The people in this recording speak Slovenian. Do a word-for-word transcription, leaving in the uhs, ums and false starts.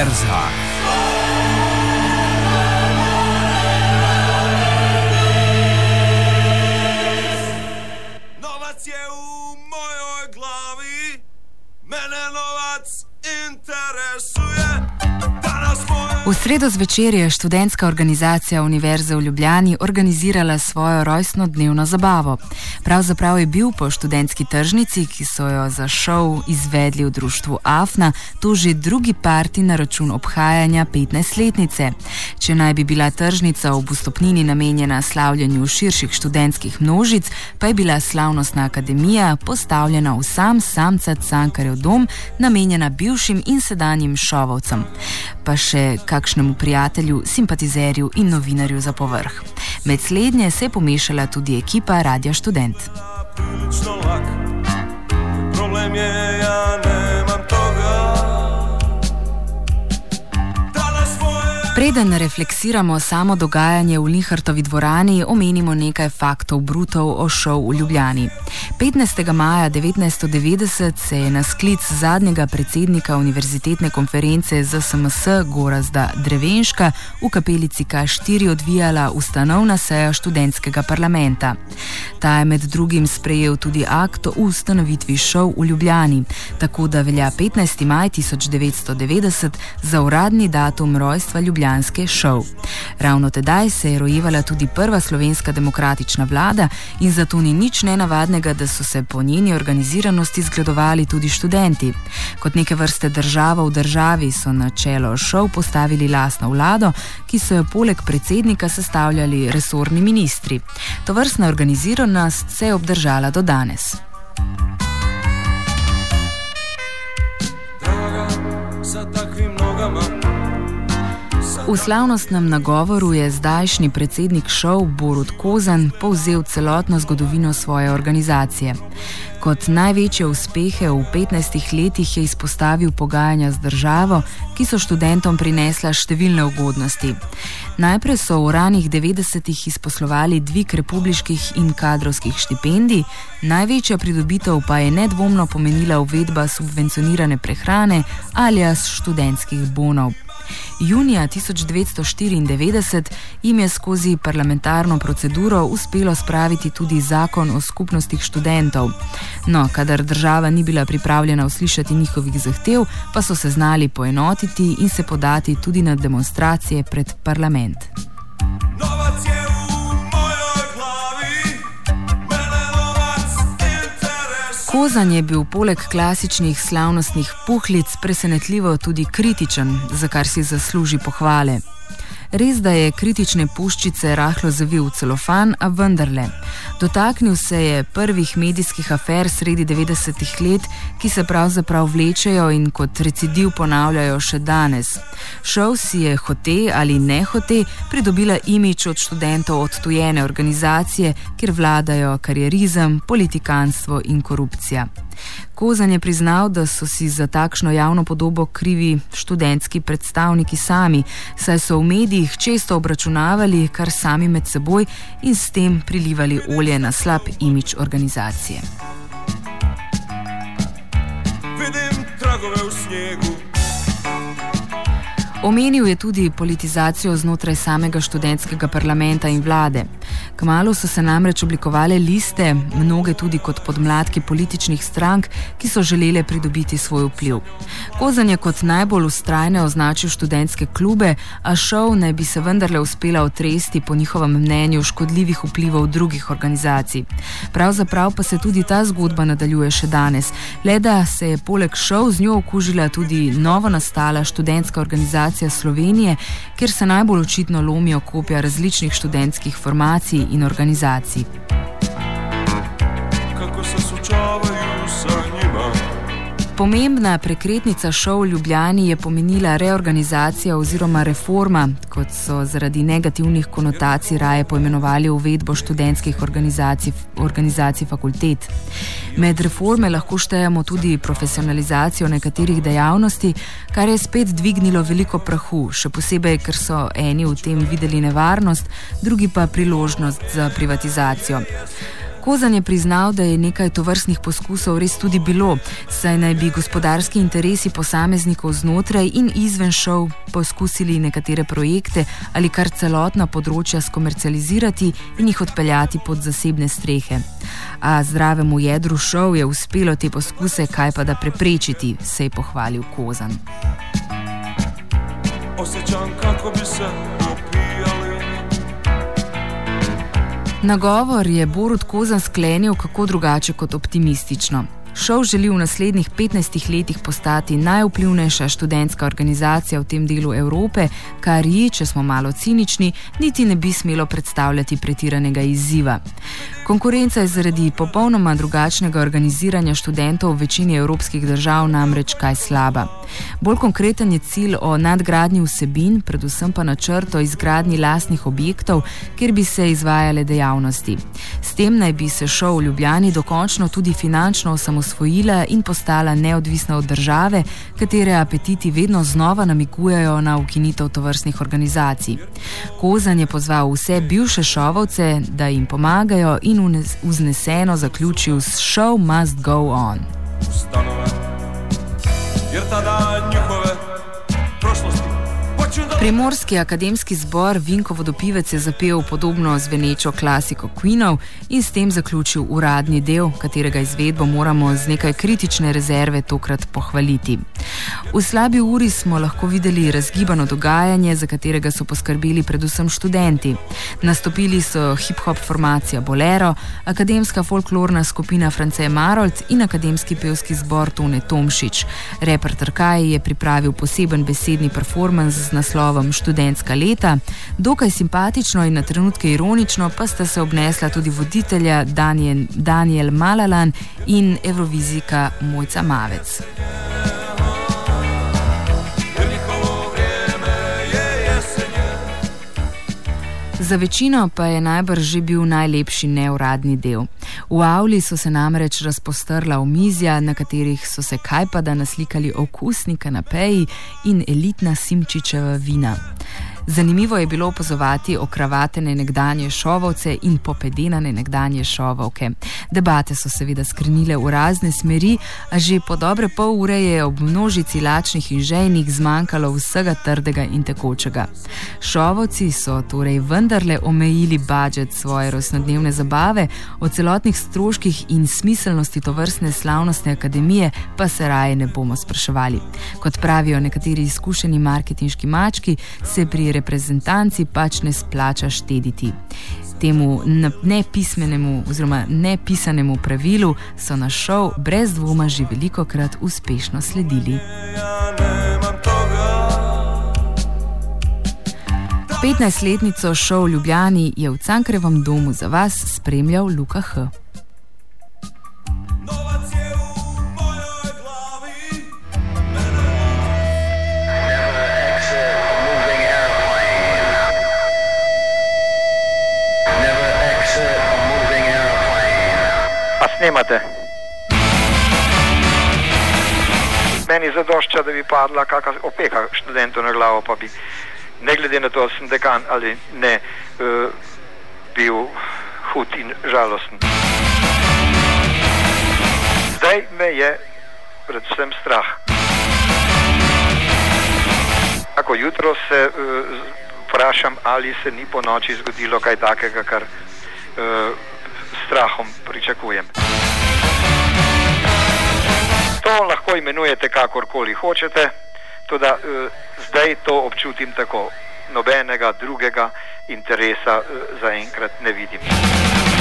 Univerza. Novac je u mojoj glavi, mene novac interesuje. V sredo zvečer je študentska organizacija Univerze v Ljubljani organizirala svojo rojstnodnevno zabavo. Pravzaprav je bil po študentski tržnici, ki so jo za šov izvedli v društvu Afna, to že drugi parti na račun obhajanja petnajstletnice. Če naj bi bila tržnica ob vstopnini namenjena slavljanju širših študentskih množic, pa je bila slavnostna akademija postavljena v sam samcat Cankarjev dom, namenjena bivšim in sedanjim šovovcem. Pa še kakšnemu prijatelju, simpatizerju in novinarju za povrh. Med slednje se je pomešala tudi ekipa Radia Študent. Problem je, ja nemam toga. Preden refleksiramo samo dogajanje v Linhartovi dvorani, omenimo nekaj faktov brutov o šovu v Ljubljani. petnajstega maja devetnajststo devetdeset se je na sklic zadnjega predsednika Univerzitetne konference Z S M S Gorazda Drevenška v kapelici K štiri odvijala ustanovna seja študentskega parlamenta. Ta je med drugim sprejel tudi akt o ustanovitvi šov v Ljubljani, tako da velja petnajsti maj tisoč devetsto devetdeset za uradni datum rojstva ljubljanske šov. Ravno tedaj se je rojevala tudi prva slovenska demokratična vlada in zato ni nič nenavadnega, da so se po njeni organiziranosti zgledovali tudi študenti. Kot neke vrste država v državi so na čelo šov postavili lastno vlado, ki so jo poleg predsednika sestavljali resorni ministri. Tovrstna organiziranost se je obdržala do danes. Draga, sa takvim nogama. V slavnostnem nagovoru je zdajšnji predsednik šov Borut Kozan povzel celotno zgodovino svoje organizacije. Kot največje uspehe v petnajstih letih je izpostavil pogajanja z državo, ki so študentom prinesla številne ugodnosti. Najprej so v ranih devetdesetih izposlovali dvig republiških in kadrovskih štipendij, največja pridobitev pa je nedvomno pomenila uvedba subvencionirane prehrane alias študentskih bonov. Junija tisoč devetsto štiriindevetdeset jim je skozi parlamentarno proceduro uspelo spraviti tudi zakon o skupnostih študentov. No, kadar država ni bila pripravljena uslišati njihovih zahtev, pa so se znali poenotiti in se podati tudi na demonstracije pred parlament. Novac je u mojoj glavi, mene novac interesuje. Kozan je bil poleg klasičnih slavnostnih puhlic presenetljivo tudi kritičen, za kar si zasluži pohvale. Res, da je kritične puščice rahlo zavil v celofan, a vendarle. Dotaknil se je prvih medijskih afer sredi devetdesetih let, ki se pravzaprav vlečejo in kot recidiv ponavljajo še danes. Šov si je hote ali ne hote pridobila imidž od študentov odtujene organizacije, kjer vladajo karierizem, politikanstvo in korupcija. Kozan je priznal, da so si za takšno javno podobo krivi študentski predstavniki sami, saj so v medijih često obračunavali kar sami med seboj in s tem prilivali olje na slab imidž organizacije. Vidim tragove v snegu. Omenil je tudi politizacijo znotraj samega študentskega parlamenta in vlade. Kmalu so se namreč oblikovale liste, mnoge tudi kot podmladki političnih strank, ki so želele pridobiti svoj vpliv. Kozan je kot najbolj vztrajne označil študentske klube, a šov naj bi se vendarle uspela otresti po njihovem mnenju škodljivih vplivov drugih organizacij. Pravzaprav pa se tudi ta zgodba nadaljuje še danes, le da se je poleg šov z njo okužila tudi novo nastala študentska organizacija Slovenije, kjer se najbolj očitno lomijo kopja različnih študentskih formacij in organizacij. Kako se sučavajo sa njima. Pomembna prekretnica šov v Ljubljani je pomenila reorganizacija oziroma reforma, kot so zaradi negativnih konotacij raje poimenovali uvedbo študentskih organizacij, organizacij fakultet. Med reforme lahko štejemo tudi profesionalizacijo nekaterih dejavnosti, kar je spet dvignilo veliko prahu, še posebej, ker so eni v tem videli nevarnost, drugi pa priložnost za privatizacijo. Kozan je priznal, da je nekaj tovrstnih poskusov res tudi bilo, saj naj bi gospodarski interesi posameznikov znotraj in izven šov poskusili nekatere projekte ali kar celotna področja skomercializirati in jih odpeljati pod zasebne strehe. A zdravemu jedru šov je uspelo te poskuse kaj pa da preprečiti, se je pohvalil Kozan. Osjećam kako bi se opijali. Nagovor je Borut Kozan sklenil kako drugače kot optimistično. Šov želi v naslednjih petnajstih letih postati najvplivnejša študentska organizacija v tem delu Evrope, kar ji, če smo malo cinični, niti ne bi smelo predstavljati pretiranega izziva. Konkurenca je zaradi popolnoma drugačnega organiziranja študentov v večini evropskih držav namreč kaj slaba. Bolj konkreten je cilj o nadgradnji vsebin, predvsem pa načrt o izgradnji lastnih objektov, kjer bi se izvajale dejavnosti. S tem naj bi se šov v Ljubljani dokončno tudi finančno osamosvojila in postala neodvisna od države, katere apetiti vedno znova namigujejo na ukinitev tovrstnih organizacij. Kozan je pozval vse bivše šovovce, da jim pomagajo in vzneseno zaključil s Show must go on. Ustanove, jer tada njihove prošlosti. Primorski akademski zbor Vinko Vodopivec je zapel podobno zvenečo klasiko Queenov in s tem zaključil uradni del, katerega izvedbo moramo z nekaj kritične rezerve tokrat pohvaliti. V slabi uri smo lahko videli razgibano dogajanje, za katerega so poskrbeli predvsem študenti. Nastopili so hip-hop formacija Bolero, akademska folklorna skupina France Marolt in akademski pevski zbor Tone Tomšič. Reper Trkaj je pripravil poseben besedni performans z naslovom Študentska leta. Dokaj simpatično in na trenutke ironično pa sta se obnesla tudi voditelja Daniel, Daniel Malalan in evrovizijka Mojca Mavec. Za večino pa je najbrž že bil najlepši neuradni del. V avli so se namreč razpostrla omizja, na katerih so se kajpada naslikali okusni kanapeji in elitna Simčičeva vina. Zanimivo je bilo opazovati okravatene nekdanje šovovce in popedenane nekdanje šovovke. Debate so seveda skrenile v razne smeri, a že po dobre pol ure je ob množici lačnih in žejnih zmanjkalo vsega trdega in tekočega. Šovovci so torej vendarle omejili budžet svoje rojstnodnevne zabave, o celotnih stroških in smiselnosti tovrstne slavnostne akademije pa se raje ne bomo spraševali. Kot pravijo nekateri izkušeni marketinški mački, se pri reprezentanci pač ne splača štediti. Temu nepismenemu oziroma nepisanemu pravilu so na šov brez dvoma že velikokrat uspešno sledili. petnajstletnico šov v Ljubljani je v Cankarjevem domu za vas spremljal Luka H. Snemate. Meni zadošča, da bi padla kakšna opeka študentov na glavo, pa bi, ne glede na to, ali sem dekan ali ne, uh, bil hud in žalosten. Zdaj me je predvsem strah. Tako jutro se uh, vprašam, ali se ni po noči zgodilo kaj takega, kar uh, strahom pričakujem. To lahko imenujete kakorkoli hočete, toda eh, zdaj to občutim tako. Nobenega drugega interesa eh, zaenkrat ne vidim.